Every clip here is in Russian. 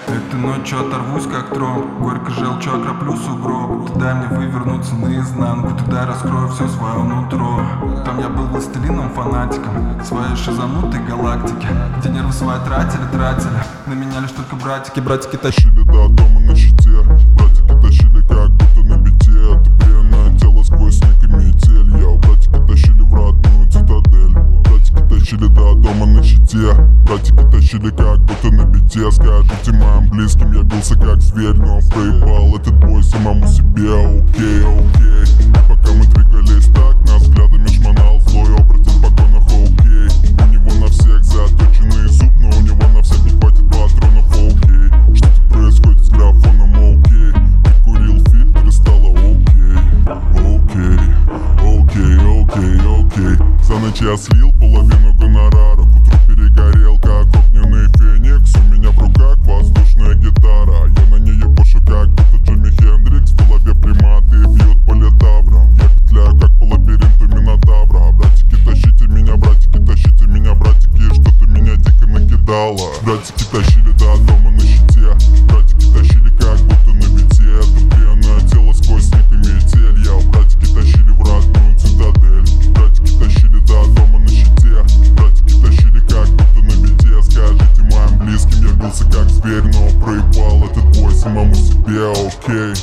Этой ночью оторвусь как тромб, горько желчью окроплю сугроб. Ты дай мне вывернуться наизнанку, тогда раскрою все свое нутро. Там я был властелином, фанатиком своей шизанутой галактики, где нервы свои тратили, на меня лишь только братики тащили до дома на щите. Братики тащили как будто на бите. Ты бренное тело сквозь снег и метель. Я братики тащили в родную цитадель. Братики тащили до дома на щите. Братики тащили как будто на бите. Скажите моим близким, я бился как зверь, но проебал этот бой самому себе. Окей. Пока мы двигались так, нас взглядами шмонал злой оборотень в погонах. Окей. У него на всех заточенный зуб, но у него на всех не хватит патронов. Окей. Что-то происходит с графоном. Окей. Прикурил фильтр и стало окей. За ночь я слил половину гонорара. К утру перегорел как огненный феникс. У меня в руках воздушная гитара. Я на ней ебашу как будто Джимми Хендрикс. В голове приматы бьют по летаврам. Я петляю как по лабиринту Минотавра. Братики, тащите меня, братики, что-то меня дико накидало. Братики тащили до дома на щите. Братики тащили как будто на бите. Тупленное тело сквозь снег и метель. Я братики тащили в родную цитадель. Братики тащили до дома на щите. Братики тащили как будто на бите. Скажите моим близким, я бился как зверь, но проебал этот бой самому себе. Окей.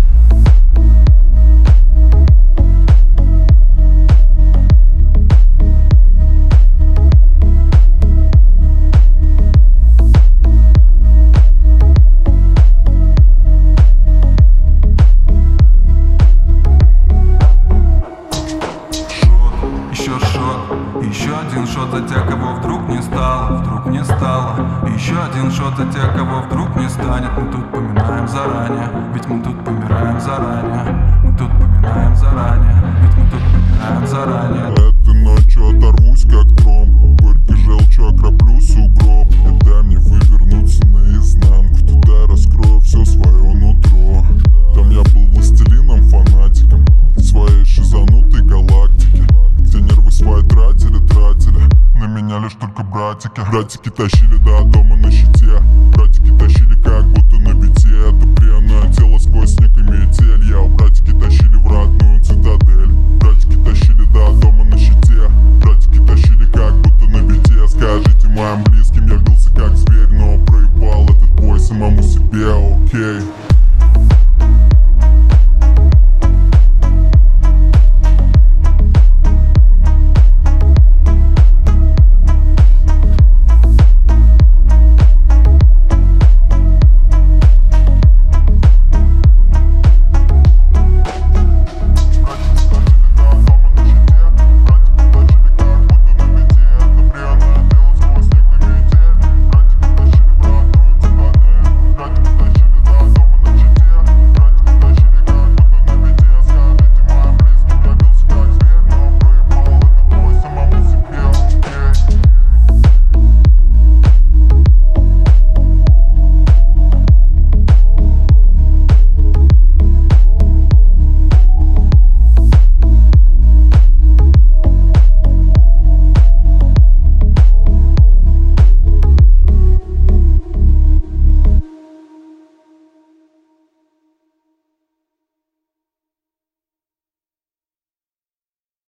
Еще один шот за тех, кого вдруг не стало. Еще один шот за тех, кого вдруг не станет. Мы тут поминаем заранее, ведь мы тут помираем заранее. Этой ночью оторвусь как тромб, горькой желчью окроплю сугроб. И дай мне вывернуться наизнанку, тогда раскрою все свое нутро. Там я был властелином, фанатиком своей шизанутой галактики, где нервы свои тратили, на меня лишь только братики. Братики тащили до дома на щите. Братики тащили как будто на бите. Это бренное тело сквозь снег и метель. Я братики тащили в родную цитадель. Братики тащили до дома на щите. Братики тащили как будто на бите. Скажите моим близким, я бился как зверь, но проебал этот бой самому себе. Окей.